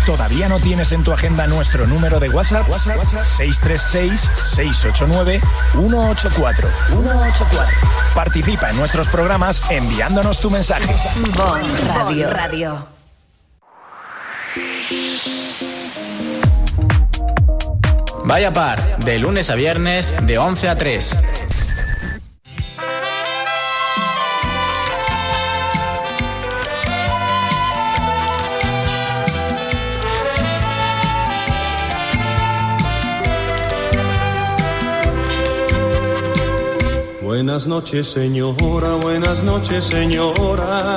¿Todavía no tienes en tu agenda nuestro número de WhatsApp? 636-689-184. Participa en nuestros programas enviándonos tu mensaje. Bon Radio. Vaya Par, de lunes a viernes, de 11 a 3. Buenas noches, señora, buenas noches, señora.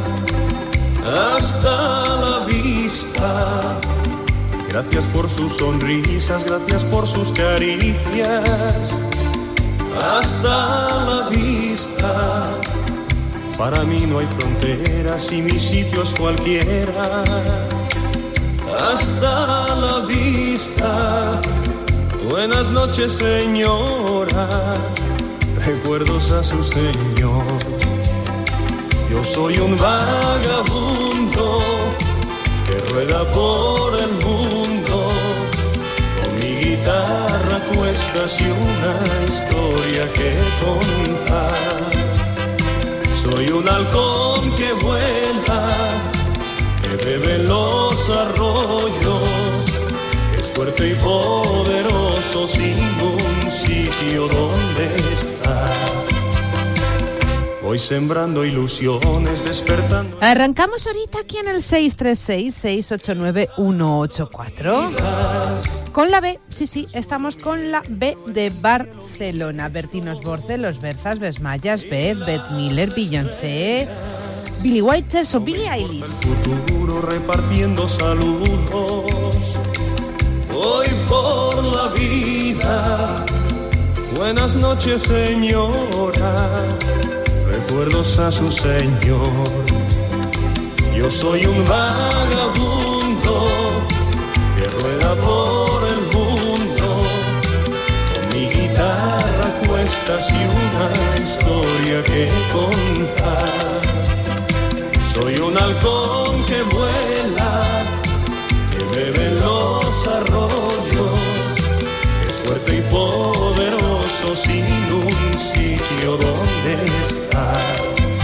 Hasta la vista. Gracias por sus sonrisas, gracias por sus caricias. Hasta la vista. Para mí no hay fronteras y mi sitio es cualquiera. Hasta la vista. Buenas noches, señora. Recuerdos a su señor. Yo soy un vagabundo que rueda por el mundo con mi guitarra a cuestas y una historia que contar. Soy un halcón que vuela, que bebe en los arroyos, que es fuerte y poderoso sin un sitio donde estar. Voy sembrando ilusiones, despertando. Arrancamos ahorita aquí en el 636-689-184. Con la B, sí, estamos con la B de Barcelona. Bertinos Borce, Los Berzas, Besmayas, Beth Miller, Beyoncé, Billy Whiters o Billie Eilish. El futuro repartiendo saludos. Voy por la vida. Buenas noches, señora. Recuerdos a su señor. Yo soy un vagabundo que rueda por el mundo con mi guitarra a cuestas y una historia que contar. Soy un halcón que vuela, que bebe en los arroyos, que es fuerte y poderoso sin un sitio donde estar.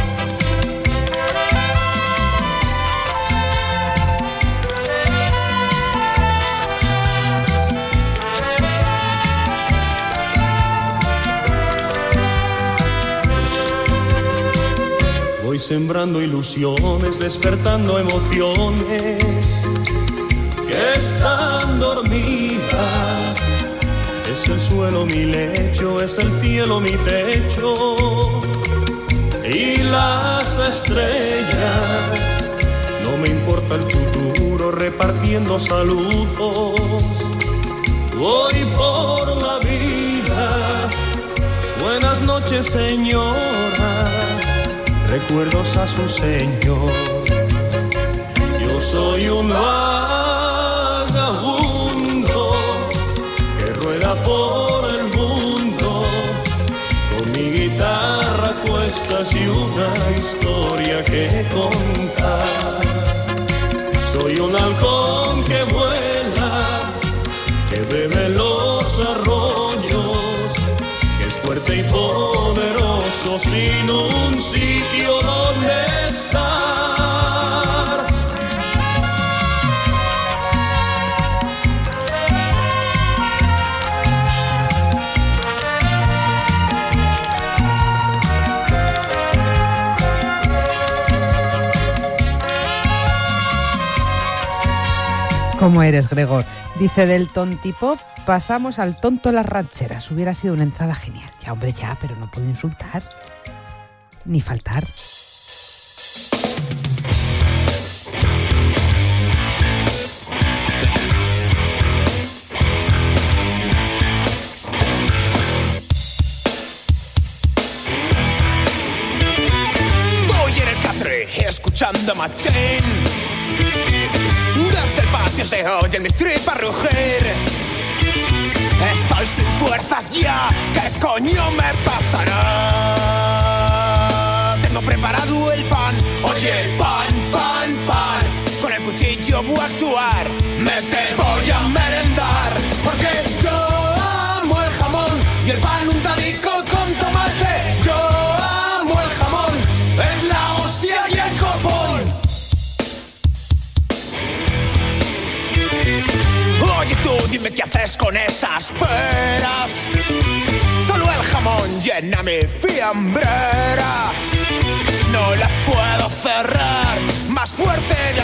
Voy sembrando ilusiones, despertando emociones que están dormidas. Es el suelo mi lecho, es el cielo mi techo y las estrellas. No me importa el futuro, repartiendo saludos. Voy por la vida. Buenas noches, señora. Recuerdos a su señor. Yo soy un vagabundo que rueda por el mundo con mi guitarra a cuestas y una historia que contar. Soy un halcón que vuela, que bebe en los arroyos, que es fuerte y poderoso sin un sitio donde estar. ¿Cómo eres, Gregor? Dice del tontipop, pasamos al tonto las rancheras. Hubiera sido una entrada genial. Ya, hombre, ya, pero no puedo insultar. Ni faltar. Estoy en el catre, escuchando a Machín. Desde el patio se oyen mis tripas rugir. Estoy sin fuerzas ya, ¿qué coño me pasará? Tengo preparado el pan, oye, pan, pan, pan. Con el cuchillo voy a actuar. Me te voy a merendar, porque yo amo el jamón y el pan untadico con tomate. Yo amo el jamón, es la hostia y el copón. Oye tú, dime qué haces con esas peras. Solo el jamón llena mi fiambrera. No la puedo cerrar, más fuerte de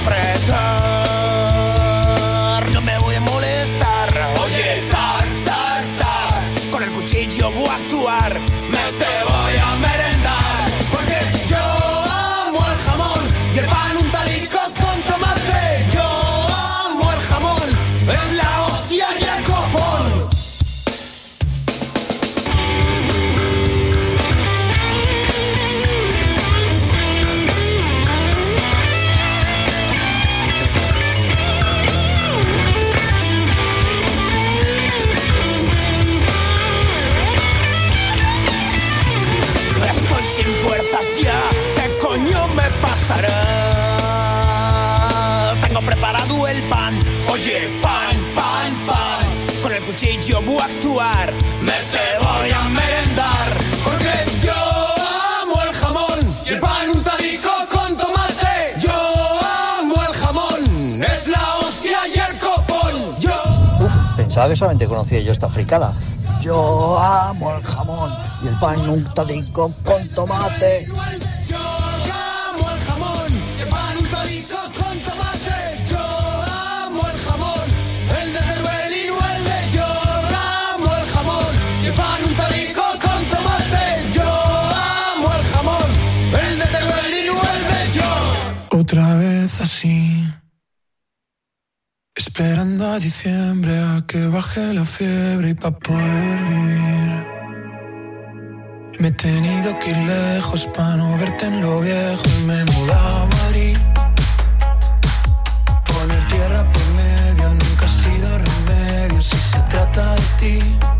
apretar. No me voy a molestar. Oye, tar, con el cuchillo voy a actuar. Me te voy a merendar, porque yo amo el jamón y el pan untadico con tomate. Yo amo el jamón, es la hostia y el copón. Sin fuerzas ya, ¿qué coño me pasará? Tengo preparado el pan. Oye, pan, con el cuchillo voy a actuar. Me te voy a merendar, porque yo amo el jamón y el pan untadico con tomate. Yo amo el jamón, es la hostia y el copón. Yo... pensaba que solamente conocía yo esta fricada. Yo amo el jamón y el pan untadico con tomate. Yo amo el jamón y el pan untadico con tomate. Yo amo el jamón, el de Teruel y no el de yo. Amo el jamón y el pan untadico con tomate. Yo amo el jamón, el de Teruel y no el de yo. Otra vez así, esperando a diciembre a que baje la fiebre y pa' poder vivir. Me he tenido que ir lejos pa' no verte en lo viejo y me he mudado a Madrid. Poner tierra por medio nunca ha sido remedio si se trata de ti.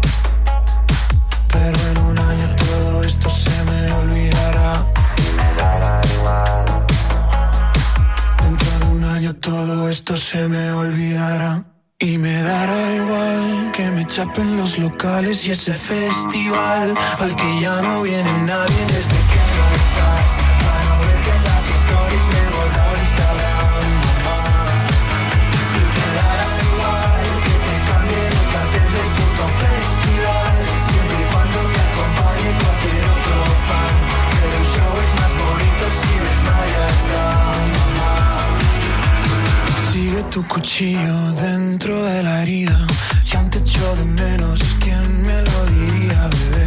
Pero en un año todo esto se me olvidará. Me dará igual. Dentro de un año todo esto se me olvidará. Y me dará igual que me chapen los locales y ese festival al que ya no viene nadie desde que no estás. Para no verte en las stories me he borrado Instagram, mamá. Y te dará igual que te cambien el cartel del puto festival, siempre y cuando te acompañe cualquier otro fan. Pero el show es más bonito si ves mallas down, mamá. Sigue tu cuchillo dentro de la herida. Ya te echo de menos, ¿quién me lo diría, bebé?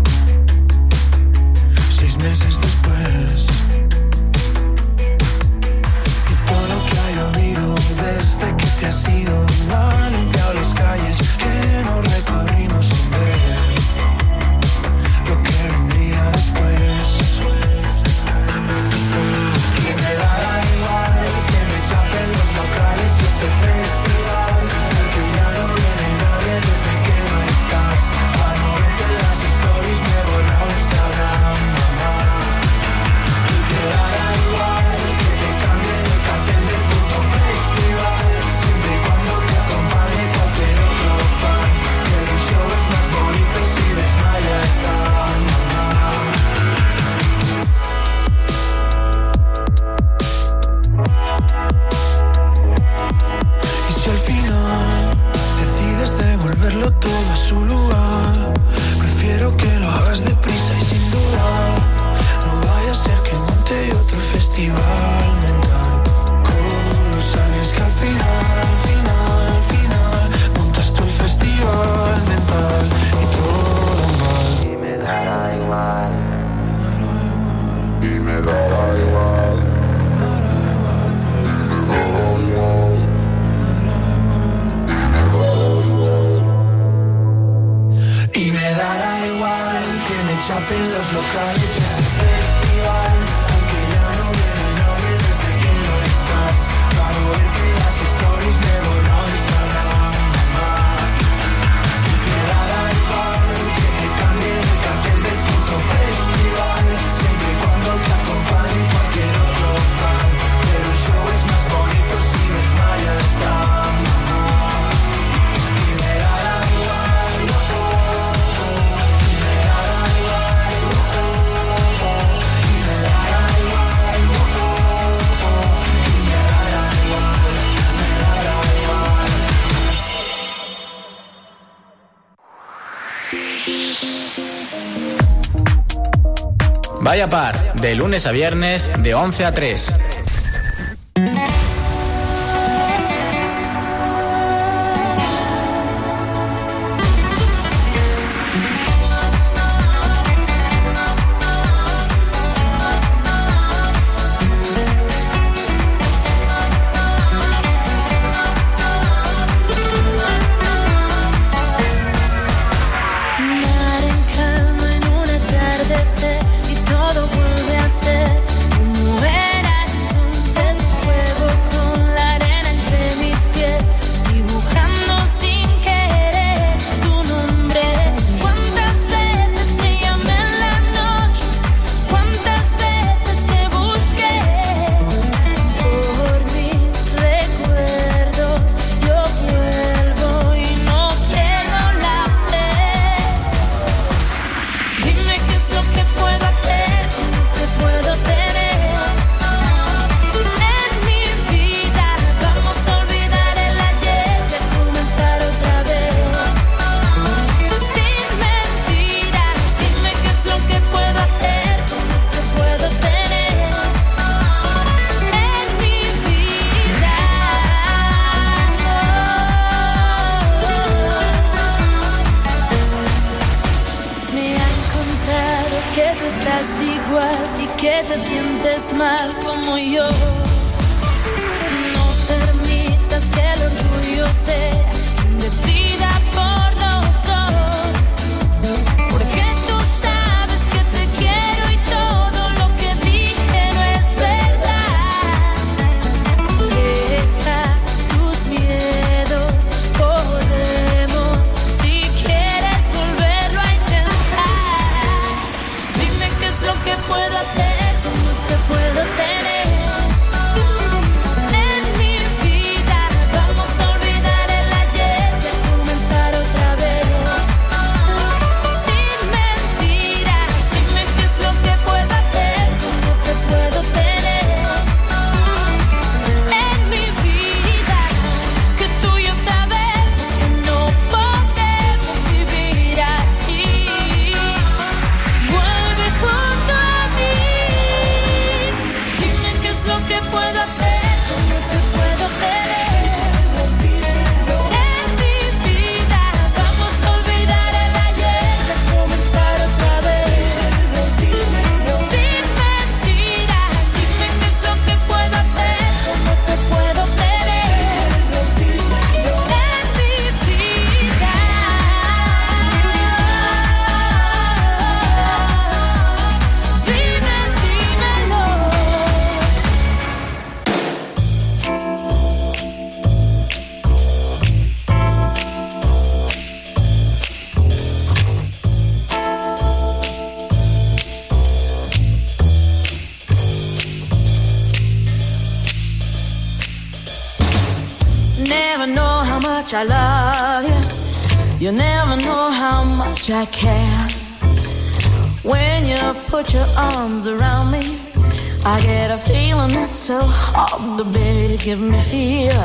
6 meses después, y todo lo que ha llovido desde que te has ido no ha limpiado las calles que no recorrimos sin ver lo que vendría después. Y me dará igual que me chapen los locales y ese festival al que ya no viene nadie desde que no estás. Para no verte en las stories me he borrado Instagram, mamá. Y te dará igual que te cambien el cartel del puto festival, siempre y cuando te acompañe cualquier otro fan. Pero el show es más bonito si ves mallas down, mamá. Y si al final decides devolverlo todo a su lugar, prefiero que lo hagas deprisa y sin dudar. No vaya a ser que monte otro festival mental. Colosal, es que al final montas tú el festival mental y todo mal. Y me dará igual. Y me dará igual. Y me dará igual que me chapen los locales y ese festival al que ya no viene nadie desde que no estás. Para no verte en las stories me he borrado Instagram, mamá. Y te dará igual que te cambie el cartel del puto festival, siempre y cuando te acompañe cualquier otro fan. Pero el show es más bonito si me Vaya Par, de lunes a viernes, de 11 a 3. I love you. You never know how much I care. When you put your arms around me, I get a feeling that's so hard to bear. You give me fever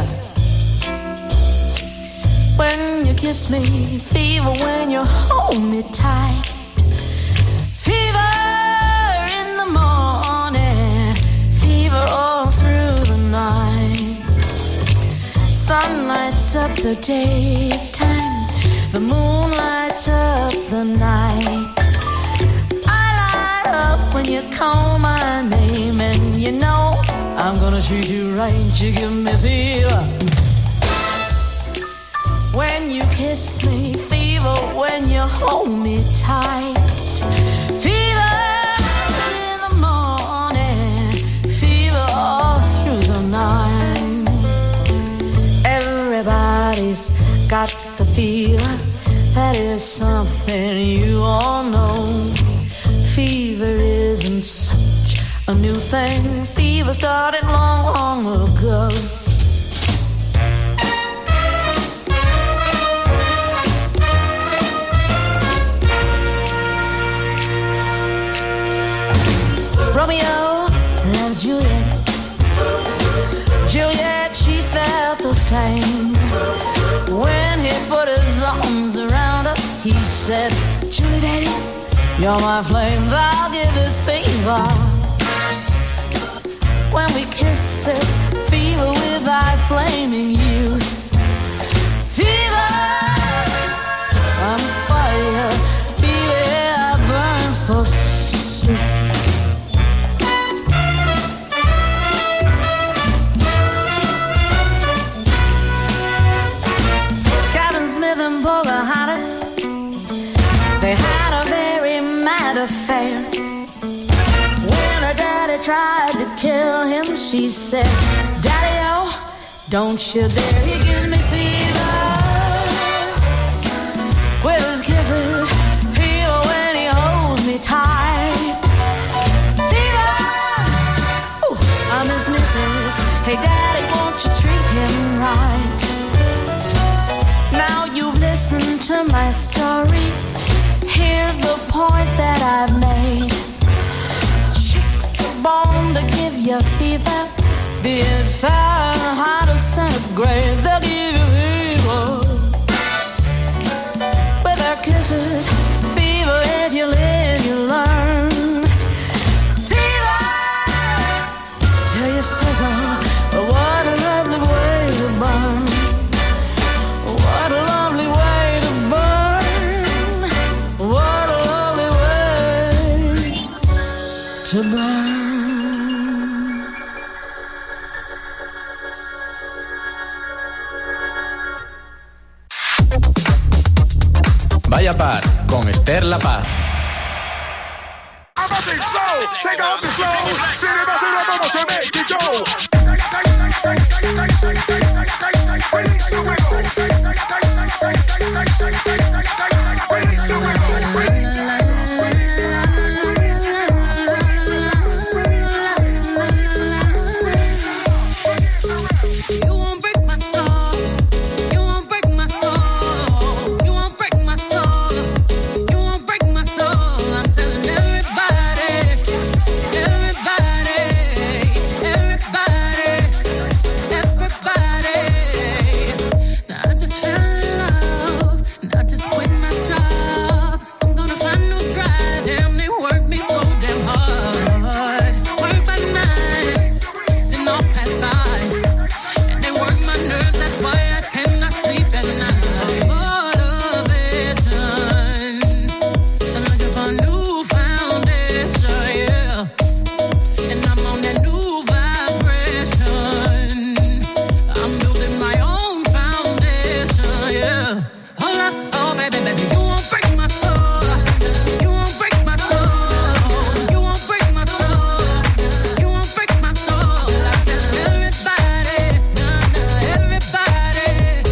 when you kiss me, fever when you hold me tight, fever in the morning, fever all through the night. Sun lights up the daytime, the moon lights up the night. I light up when you call my name, and you know I'm gonna treat you right. You give me fever when you kiss me, fever when you hold me tight, fever in the morning, fever all through the night. Everybody's got the fever, that is something you all know. Fever isn't such a new thing, fever started long, long ago. Romeo loved Juliet, Juliet, she felt the same. When he put his arms around her, he said, Julie, baby, You're my flame, thou givest fever. When we kiss it, fever with thy flaming youth. Fever, I'm fire. Fever, I burn for soup. Captain Smith and Pocahontas, they had a very mad affair. When her daddy tried to kill him, she said, Daddy-o, don't you dare. He gives me fever with his kisses, fever when he holds me tight. Fever, ooh, I miss Mrs. Hey, Daddy, won't you treat him right? Now you've listened to my story. Here's the point that I've made. Chicks are born to give you fever. Be it Fahrenheit or centigrade, they'll give you fever. With their kisses, fever. If you live, you learn. Fever, till you sizzle. What a lovely way to burn. What a lovely way to burn. What a lovely way to burn. Vaya Par con Esther La Paz. Take off the slow, then it must to make it go. Release the wiggle. Release the wiggle. You won't break my soul. You won't break my soul. You won't break my soul. You won't break my soul. I'm telling everybody, everybody, everybody, everybody. Now I just fell in love, and I just quit my job. I'm gonna find no drive. Damn, they work me so damn hard. Work by 9, then off past 5. And they work my nerves, that's why I cannot sleep at night. Motivation, I'm looking for a new foundation, yeah. And I'm on that new vibration. I'm building my own foundation, yeah. Hold up, oh baby, baby, you won't break my soul. You won't break my soul. You won't break my soul. You won't break my soul. I'm telling everybody, nah, nah, everybody,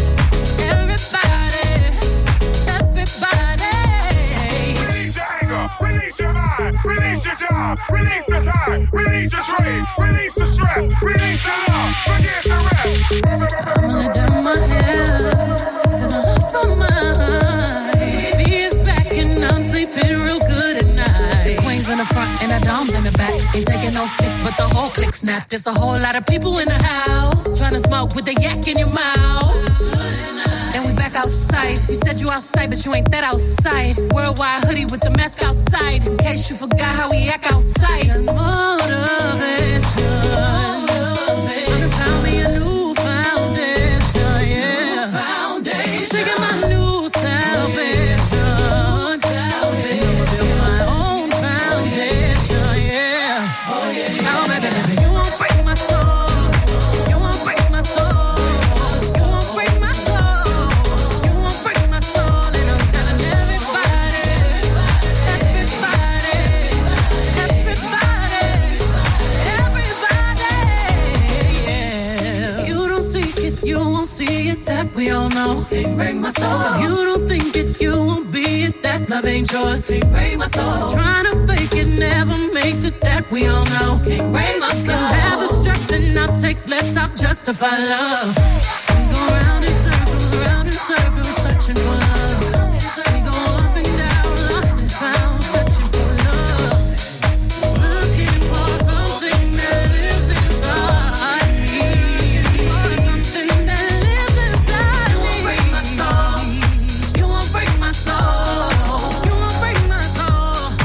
everybody, everybody. Release your anger, release your mind, release your job, release the time, release your trade, release the stress, release your love, forget the rest. I'm gonna down my head, 'cause I lost my mind. B is back and I'm sleeping real good at night. The queen's in the front and the dom's in the back. Ain't taking no flicks, but the whole click snap. There's a whole lot of people in the house trying to smoke with the yak in your mouth. And we back outside. You said you outside, but you ain't that outside. Worldwide hoodie with the mask outside, in case you forgot how we act outside. Motivation. I found me a new foundation, yeah. Taking my new salvation. And I'ma build my own foundation, yeah. Now, baby, baby, you won't break my soul. You won't break my soul. You won't break my soul. You won't break my soul. And I'm telling everybody, everybody, everybody, everybody, yeah. You don't seek it, you won't see it, that we all know. Can't break my soul. If you don't think it, you won't be it, that love ain't yours. Can't break my soul. Trying to fake it never makes it, that we all know. Can't break my soul. Can have the stress and I'll take less, I'll justify love. We go round in circles, searching for love. We go up and down, lost and found, searching for love. Looking for something that lives inside me. Something that lives inside me. You won't break my soul. You won't break my soul. You won't break my soul.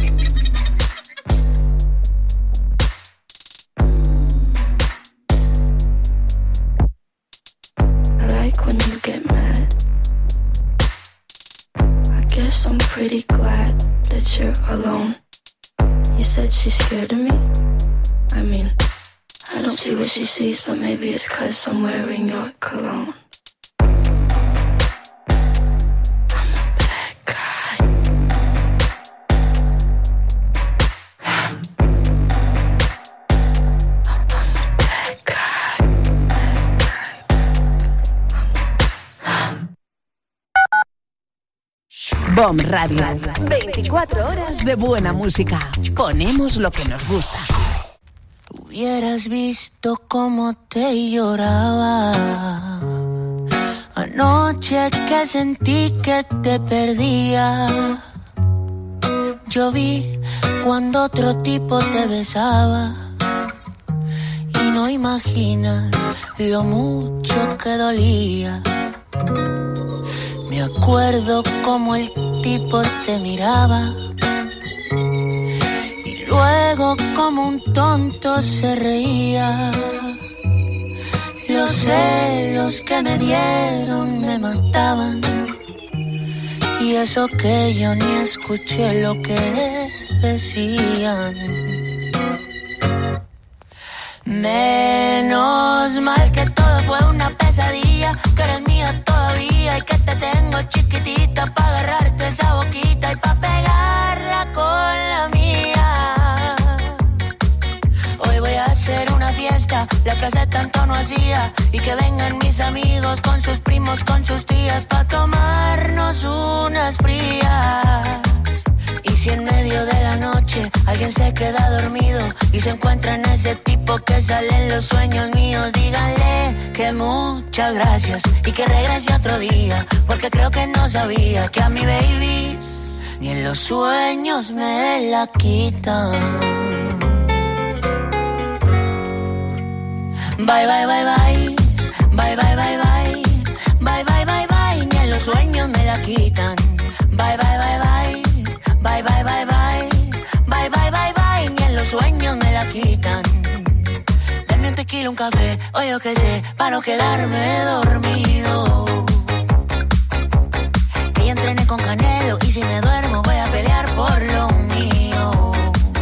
glad that you're alone. You said she's scared of me? I mean, I don't see what she sees, but maybe it's 'cause I'm wearing your cologne. BOM Radio. 24 horas de buena música. Ponemos lo que nos gusta. Hubieras visto cómo te lloraba anoche que sentí que te perdía. Yo vi cuando otro tipo te besaba y no imaginas lo mucho que dolía. Me acuerdo cómo el tipo te miraba y luego como un tonto se reía. Los celos que me dieron me mataban y eso que yo ni escuché lo que decían. Menos mal que todo fue una pesadilla, que eres mía todavía y que te tengo chiquitita pa' agarrarte esa boquita y pa' pegarla con la mía. Hoy voy a hacer una fiesta, la que hace tanto no hacía, y que vengan mis amigos con sus primos, con sus tías, pa' tomarnos unas frías. Y si en medio de la noche alguien se queda dormido y se encuentra en ese tipo que sale en los sueños míos, díganle que muchas gracias y que regrese otro día, porque creo que no sabía que a mi baby ni en los sueños me la quitan. Bye, bye, bye, bye, bye, bye, bye, bye, bye, bye, bye, bye, ni en los sueños me la quitan. Bye, bye, bye, bye. Bye, bye, bye, bye, bye, bye, bye, bye, ni en los sueños me la quitan. Dame un tequila, un café, o yo qué sé, para no quedarme dormido. Que ya entrené con Canelo y si me duermo voy a pelear por lo mío.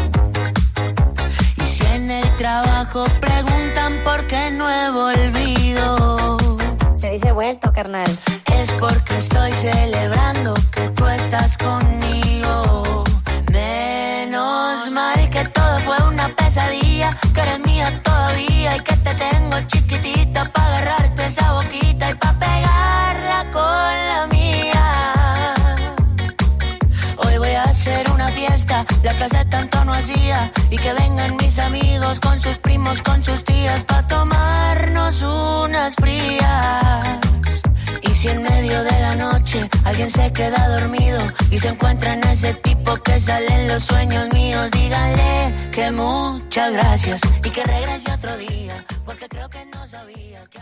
Y si en el trabajo preguntan por qué no he volvido, se dice vuelto, carnal. Es porque estoy celebrando que tú estás conmigo. Menos mal que todo fue una pesadilla, que eres mía todavía y que te tengo chiquitita pa' agarrarte esa boquita y pa' pegarla con la mía. Hoy voy a hacer una fiesta, la que hace tanto no hacía, y que vengan mis amigos con sus primos, con sus tías, pa' tomarnos unas frías. Y si en medio de la noche alguien se queda dormido y se encuentra en ese tipo que sale en los sueños míos, díganle que muchas gracias y que regrese otro día, porque creo que no sabía que...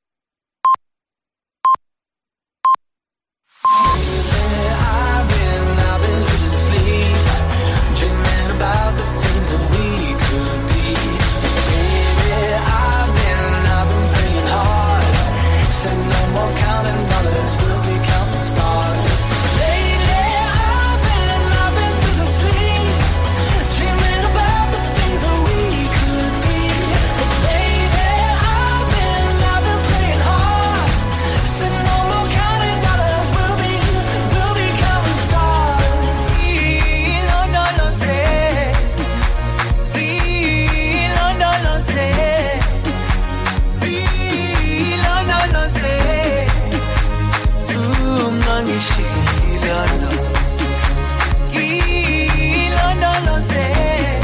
I've been losing sleep, dreaming about the things that we could be. Baby, I've been praying hard, said no more counting dollars, we'll be counting stars. Lately, I've been losing sleep, dreaming about the things that we could be. But baby, I've been praying hard, said no more counting dollars, we'll be counting stars. Y no lo sé, y no lo sé, y no lo sé. Sumangi shilano, y no lo sé,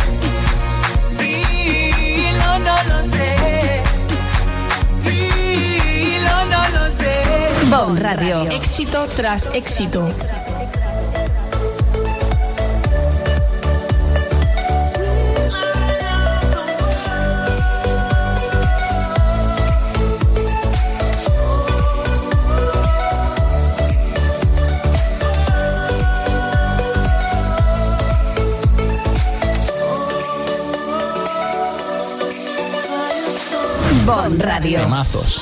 y no lo sé, y no lo sé. BOM Radio. Éxito tras éxito. BOM Radio. Temazos.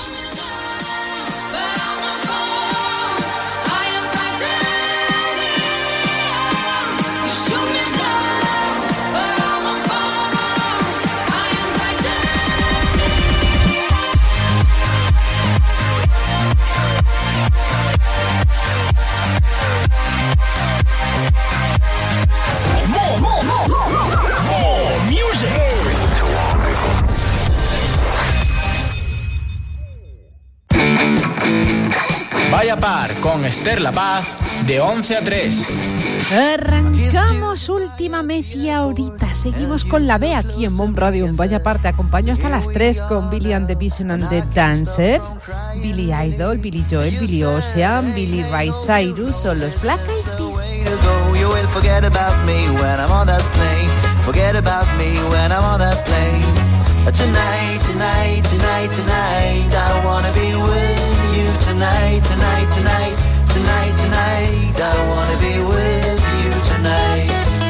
Par con Esther La Paz de 11 a 3. Arrancamos última media horita. Seguimos con la B aquí en Bomb Radio. Vaya Par, te acompaño hasta las 3 con Billy and the Vision and the Dancers, Billy Idol, Billy Joel, Billy Ocean, Billy Ray Cyrus o los Black Eyed Peas. You will forget about me when I'm on that plane. Forget about me when I'm on that plane. Tonight, tonight, tonight, tonight, I wanna be with you tonight, tonight, tonight, tonight, tonight, I wanna be with you tonight.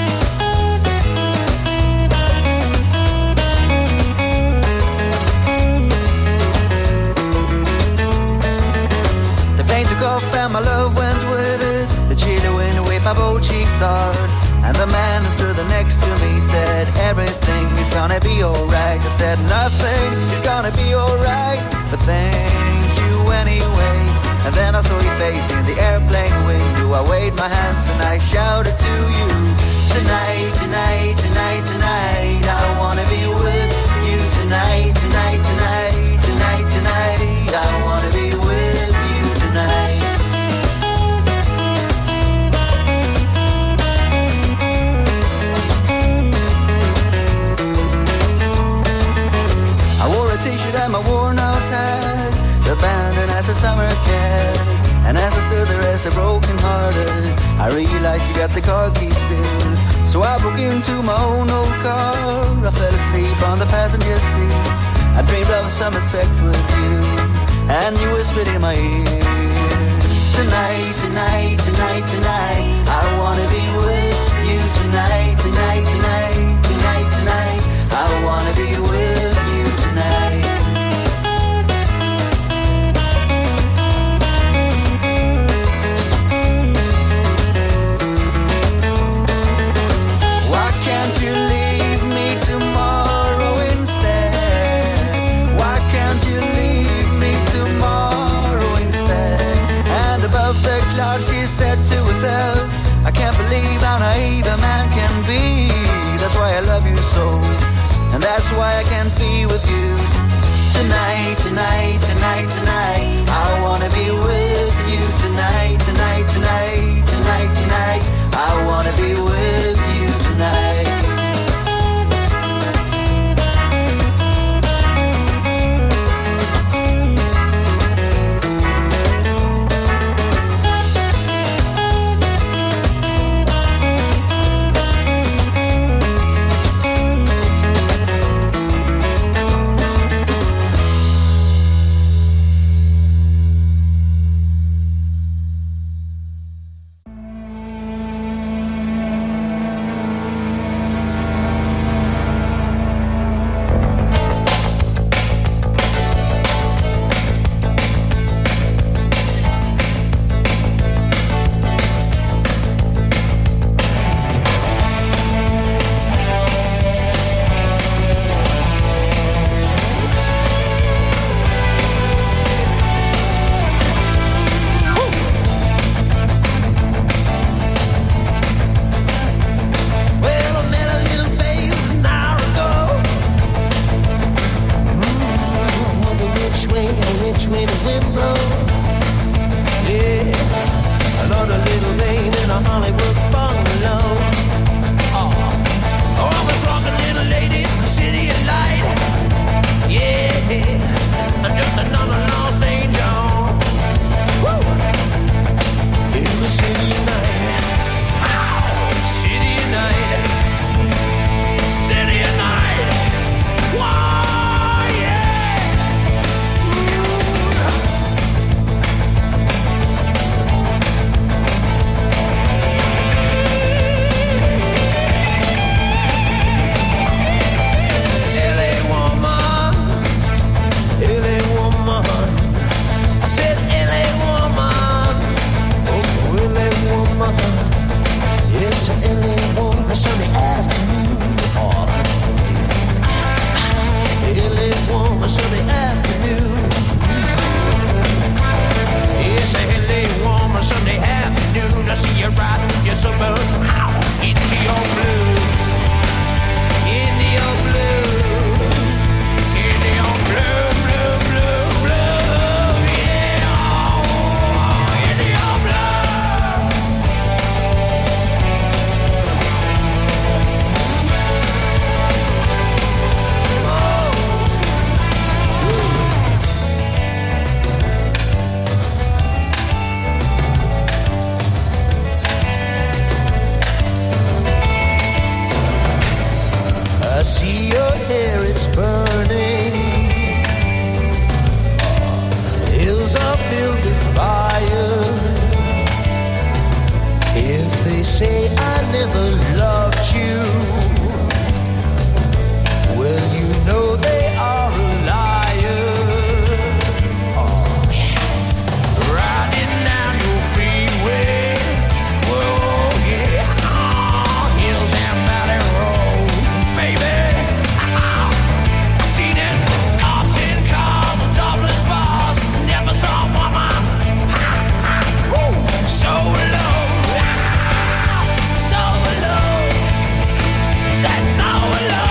The pain took off and my love went with it. The chilly wind waved my both cheeks hard. And the man who stood next to me said, everything is gonna be alright. I said, nothing is gonna be alright, but thank you anyway. And then I saw your face in the airplane window. I waved my hands and I shouted to you, tonight, tonight, tonight, tonight, I wanna be with you tonight, tonight, tonight, tonight, tonight, I wanna be with you tonight. I wore a t-shirt and my worn out hat, abandoned as a summer cat. And as I stood there as a broken hearted, I realized you got the car keys still. So I broke into my own old car. I fell asleep on the passenger seat. I dreamed of summer sex with you, and you whispered in my ears, tonight, tonight, tonight, tonight, I wanna be with you tonight, tonight, tonight, tonight, tonight, I wanna be with you tonight. Why can't you leave me tomorrow instead? Why can't you leave me tomorrow instead? And above the clouds she said to herself, I can't believe how naive a man can be. That's why I love you so, and that's why I can't be with you tonight, tonight, tonight, tonight, I wanna be with you tonight, tonight, tonight, tonight, tonight, I wanna be with you tonight. never loved you. Well, you know they are a liar. Oh, yeah. Riding down your freeway. Whoa, yeah. Oh, hills and valley road, baby. I seen it. Cops in cars and topless bars. Never saw a woman so low. So low. Said so low.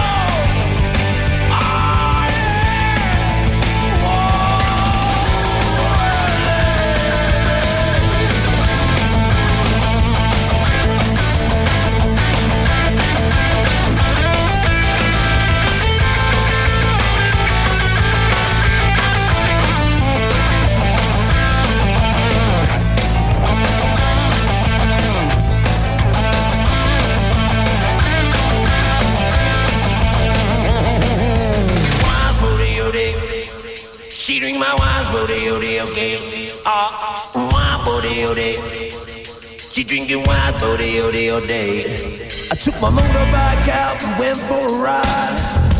She drink my wine's booty, okay. Wine booty, she drinking wine booty, all day. I took my motorbike out and went for a ride.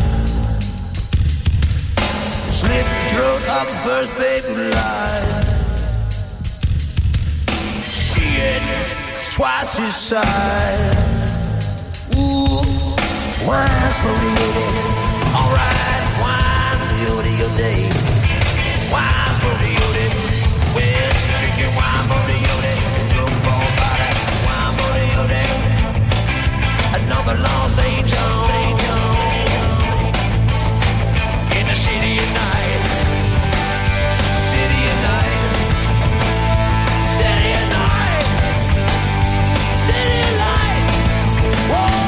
Slit the throat of the first baby alive. She had twice his size. Ooh, wine's booty, alright, wine booty, all day. Wine's booty-ooded, well, she drinking wine booty-ooded, go for body, wine booty-ooded, another lost angel, in the city at night, city at night, city at night, city at night, whoa!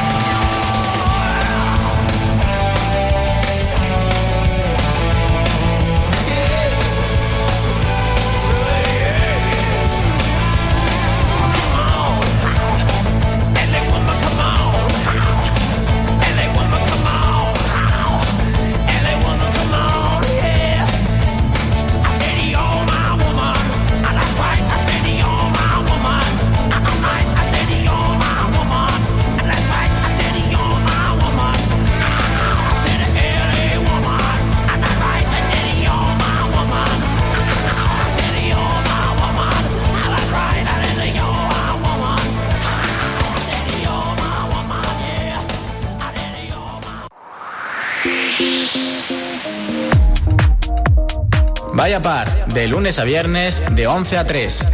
Vaya Par, de lunes a viernes, de 11 a 3.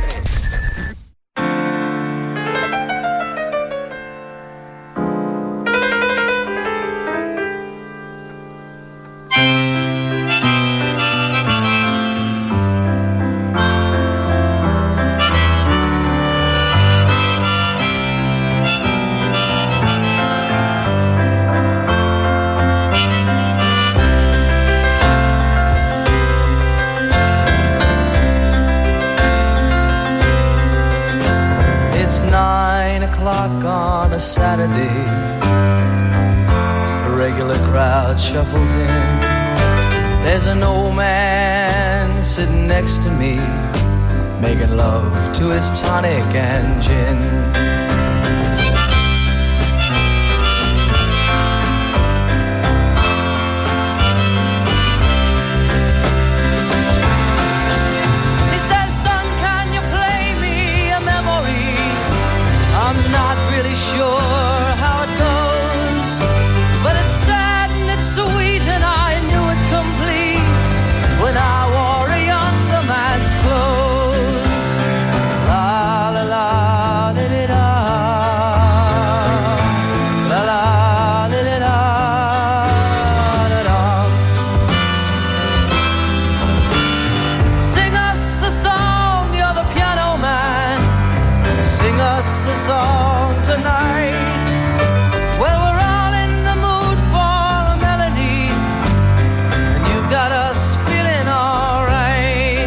Saturday, a regular crowd shuffles in. There's an old man sitting next to me, making love to his tonic and gin. He says, son, can you play me a memory? I'm not really sure how it goes, but it's sad and it's sweet, and I knew it complete when I wore a younger man's clothes. La la la la la la la la la la la. Sing us a song, you're the piano man. Sing us a song tonight. Well, we're all in the mood for a melody, and you've got us feeling all right.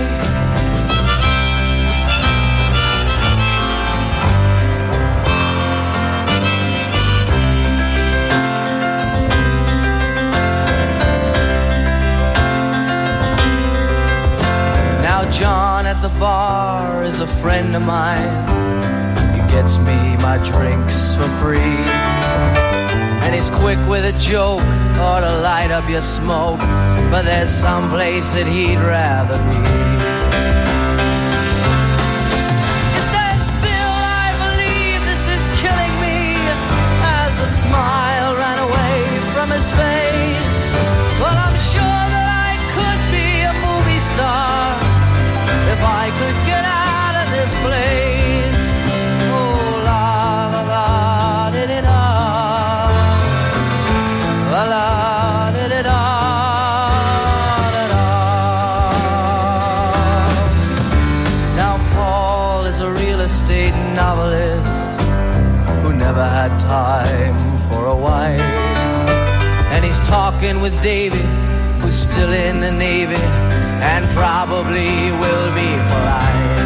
Now John at the bar is a friend of mine. gets me my drinks for free. And he's quick with a joke or to light up your smoke, but there's some place that he'd rather be. He says, Bill, I believe this is killing me, as a smile ran away from his face. Well, I'm sure that I could be a movie star if I could get out of this place. Oh, la la la, did it all. La la, did it all. Now Paul is a real estate novelist who never had time for a wife. And he's talking with David, who's still in the Navy and probably will be for life.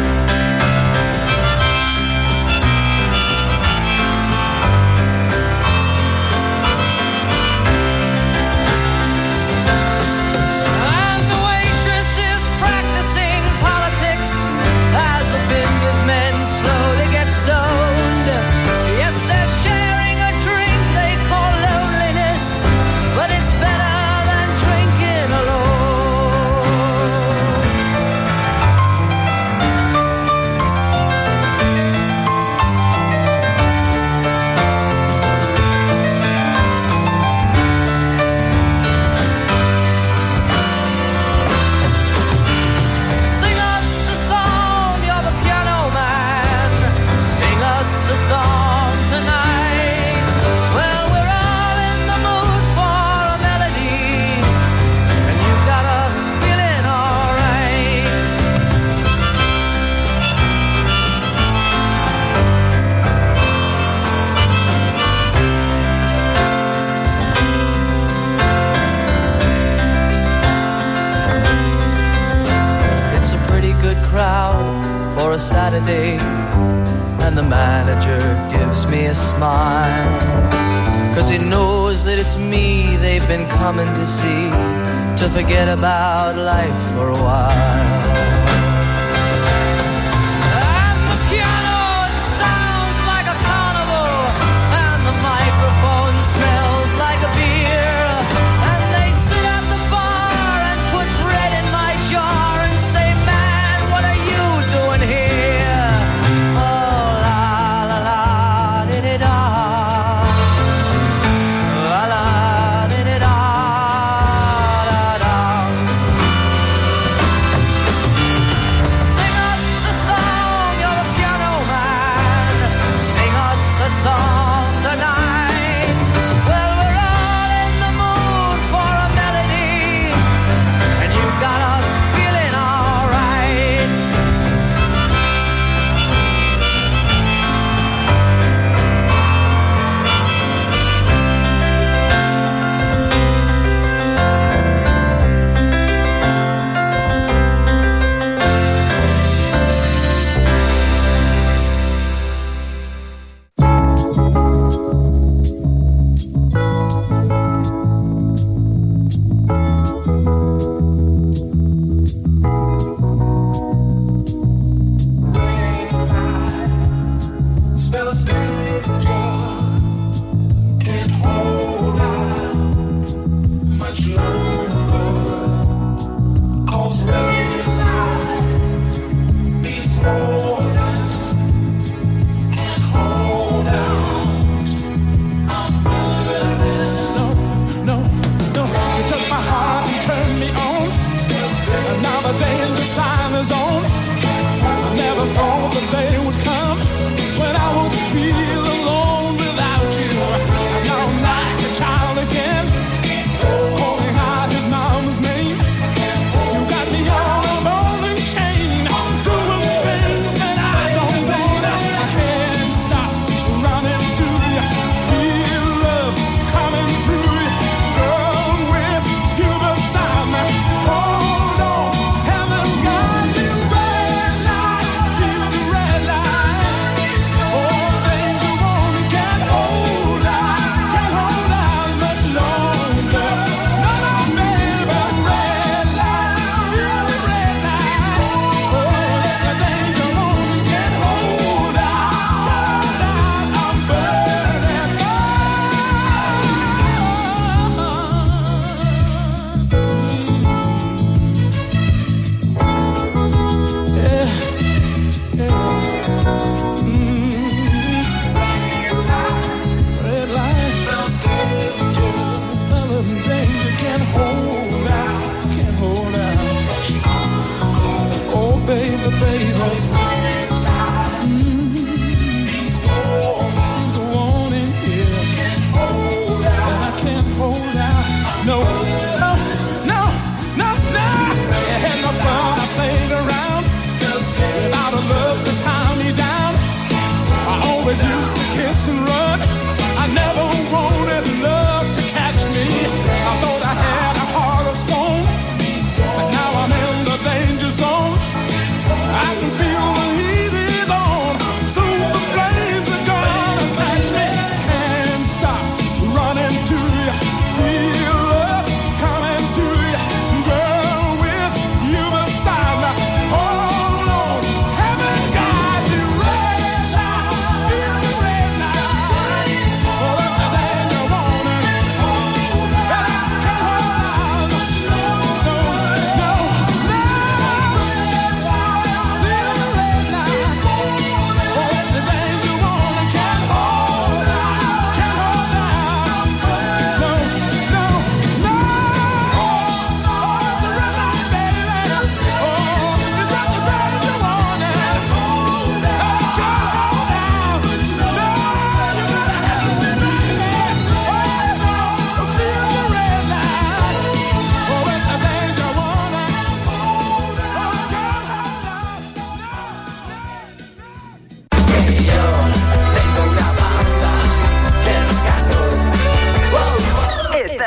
And the waitress is practicing politics as the businessmen slowly get stoned. Yes, they're sharing a drink they call loneliness, but it's better than drinking alone. Sing us a song, you're the piano man. Sing us a song tonight. Well, we're all in the mood for a melody, and you've got us feeling alright. It's a pretty good crowd for a Saturday, and the manager gives me a smile, 'cause he knows that it's me they've been coming to see, to forget about life for a while. And the piano, it sounds like a carnival, and the microphone smells like a beer, and they sit at the bar and put bread in my jar and say, man, what are you doing here? Oh, la la la, did it all. La la, did it all. La, la.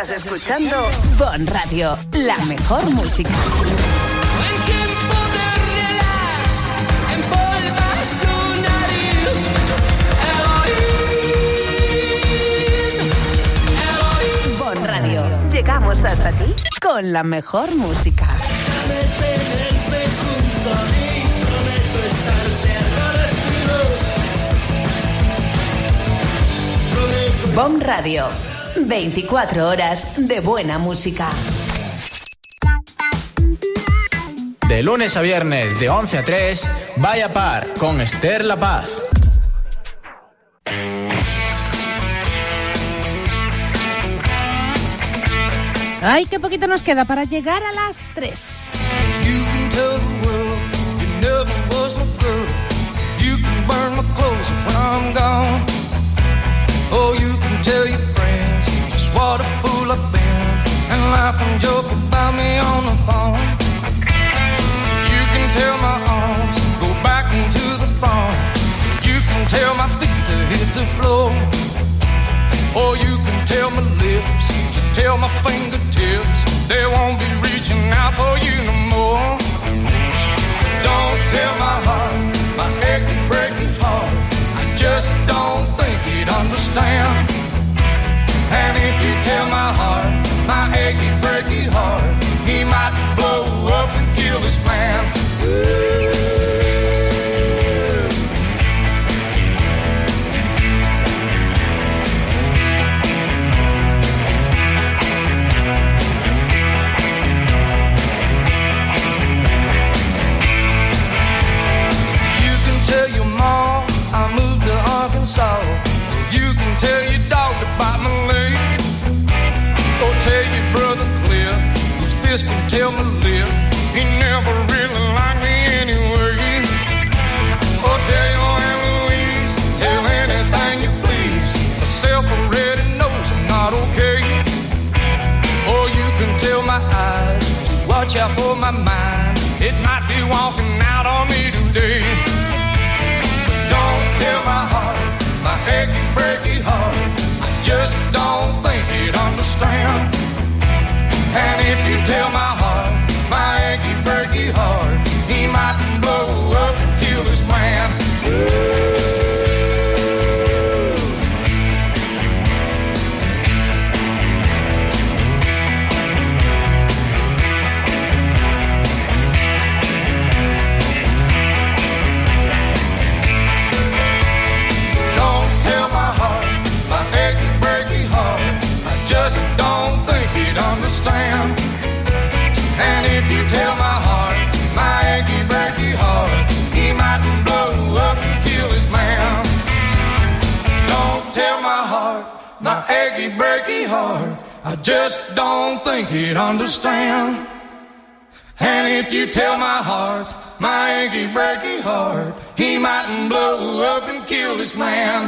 Estás escuchando Bon Radio, la mejor música. En tiempo de relax, empolva su nariz. Egoísmo. Bon Radio, llegamos hasta ti con la mejor música. Bon Radio, 24 horas de buena música. De lunes a viernes, de 11 a 3, Vaya Par, con Esther La Paz. Ay, qué poquito nos queda para llegar a las 3. You can tell the world you never was my girl. You can burn my clothes when I'm gone. Oh, you can tell your friends just what a fool I've been and laugh and joke about me on the phone. You can tell my arms go back into the farm. You can tell my feet to hit the floor. Or you can tell my lips to tell my fingertips they won't be reaching out for you no more. Don't tell my heart, my aching, breaking heart, I just don't think he'd understand. And if you tell my heart, my aching, breaking heart, he might blow up and kill this man. I moved to Arkansas. You can tell your dog to bite my leg. Or tell your brother Cliff, whose fist can tell my lip, he never really liked me anyway. Or tell your Aunt Louise, tell anything you please, myself already knows I'm not okay. Or you can tell my eyes to watch out for my mind, it might be walking out on me today. Don't tell my heart, my achy, breaky heart, I just don't think he'd understand. And if you tell my heart, my achy, breaky heart, he might blow up and kill this man. Just don't think he'd understand. And if you tell my heart, my achy, breaky heart, he might blow up and kill his man. Don't tell my heart, my achy, breaky heart, I just don't think he'd understand. And if you tell my heart, my achy, breaky heart, he might blow up and kill this man.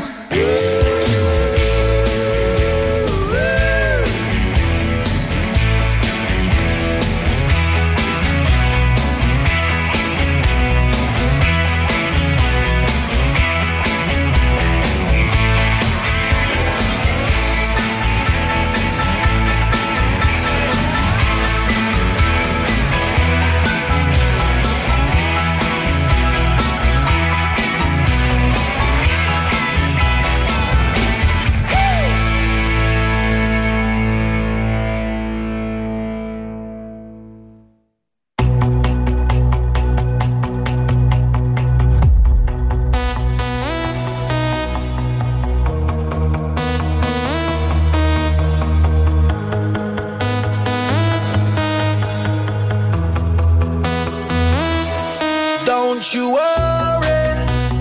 Don't you worry,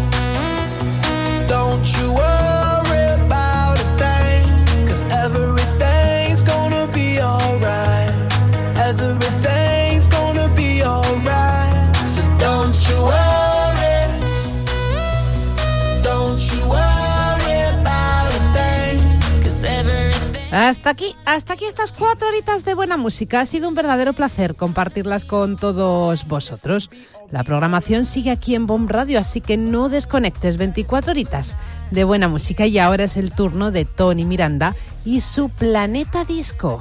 don't you worry about a thing, 'cause everything's gonna be alright, everything's gonna be alright, so don't you worry about a thing, 'cause everything... Hasta aquí estas 4 horitas de buena música. Ha sido un verdadero placer compartirlas con todos vosotros. La programación sigue aquí en Bon Radio, así que no desconectes. 24 horitas de buena música. Y ahora es el turno de Tony Miranda, y su Planeta Disco.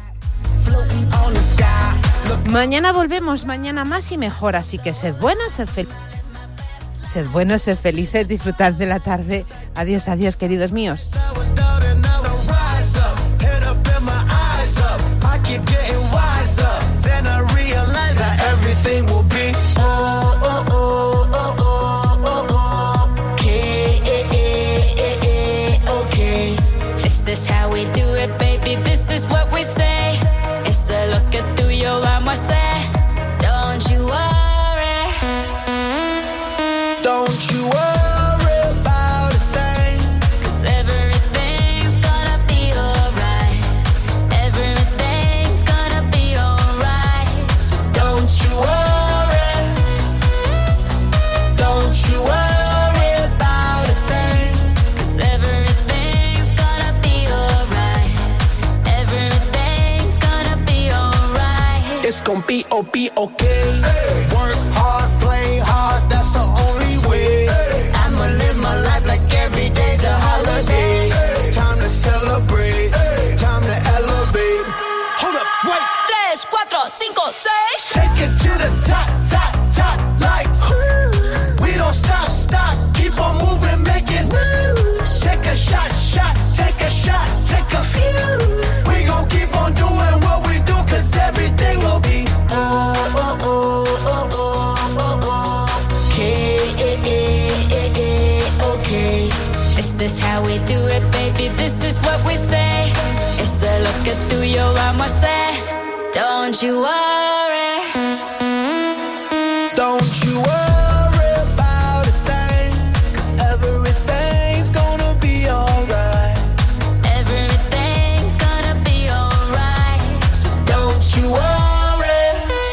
Mañana volvemos, mañana más y mejor, así que sed buenos, sed felices, disfrutad de la tarde. Adiós, adiós, queridos míos. This is how we do it, baby, this is what we say. It's a look at through your arm, I say. Don't you worry. Don't you worry about a thing. 'Cause everything's gonna be alright. Everything's gonna be alright. So don't you worry. Don't you worry about a thing. 'Cause everything's gonna be alright. Everything's gonna be alright. It's gonna be okay. Hey. Work hard, play hard, that's the only way. Hey. I'ma live my life like every day's a holiday. Hey. Time to celebrate, hey. Time to elevate. Hold up, wait. 3, 4, 5, 6. Take it to the top, top, top, like ooh. We don't stop, stop, keep on moving, make it moves. Take a shot, shot, take a shot, take a few. We gon' keep on doing what we do, 'cause everything will be okay. This is how we do it, baby, this is what we say. It's a look at through your arm, I say. Don't you worry. Don't you worry about a thing, 'cause everything's gonna be alright. Everything's gonna be alright. So don't you worry.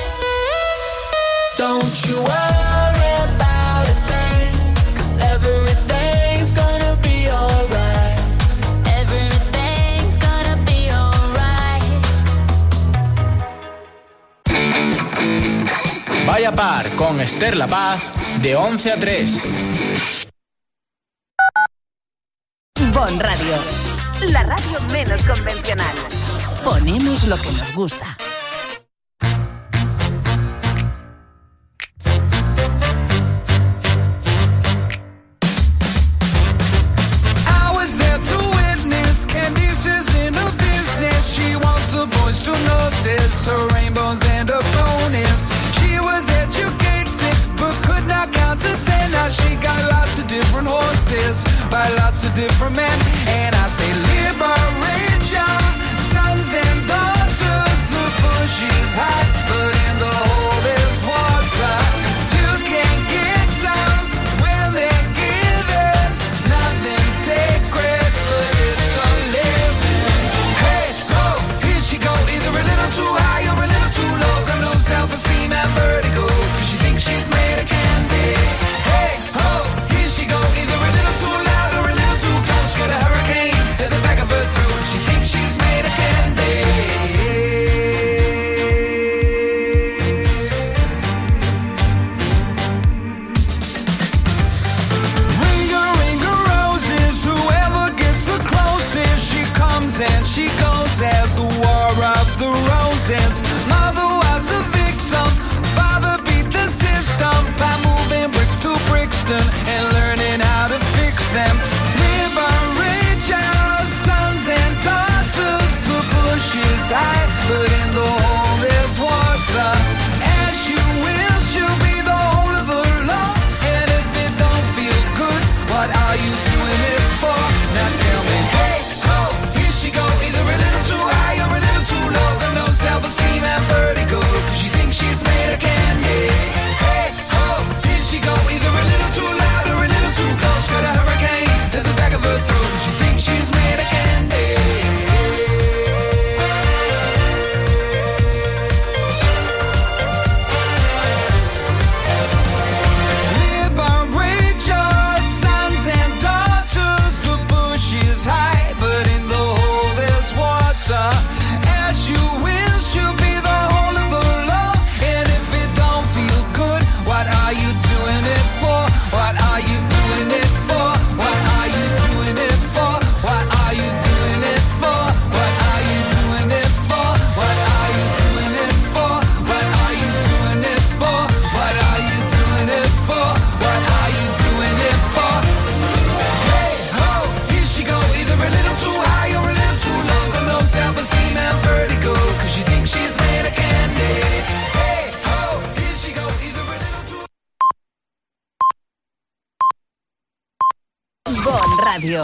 Don't you worry about a thing, 'cause everything's gonna be alright. Everything's gonna be alright. Vaya Par con Esther La Paz de 11 a 3. Bon Radio, la radio menos convencional. Ponemos lo que nos gusta.